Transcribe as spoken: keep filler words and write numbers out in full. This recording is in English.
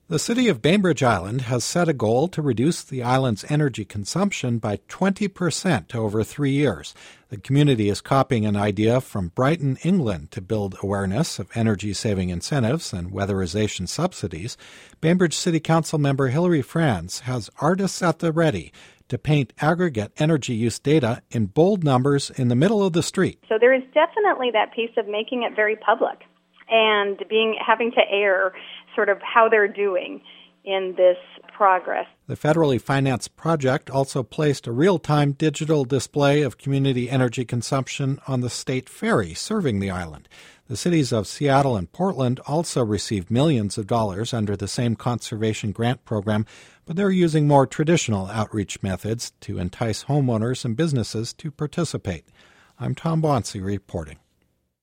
The city of Bainbridge Island has set a goal to reduce the island's energy consumption by twenty percent over three years. The community is copying an idea from Brighton, England, to build awareness of energy-saving incentives and weatherization subsidies. Bainbridge City Council member Hilary Franz has artists at the ready to paint aggregate energy use data in bold numbers in the middle of the street. So there is definitely that piece of making it very public and being having to air sort of how they're doing in this progress. The federally financed project also placed a real-time digital display of community energy consumption on the state ferry serving the island. The cities of Seattle and Portland also received millions of dollars under the same conservation grant program, but they're using more traditional outreach methods to entice homeowners and businesses to participate. I'm Tom Bonsi reporting.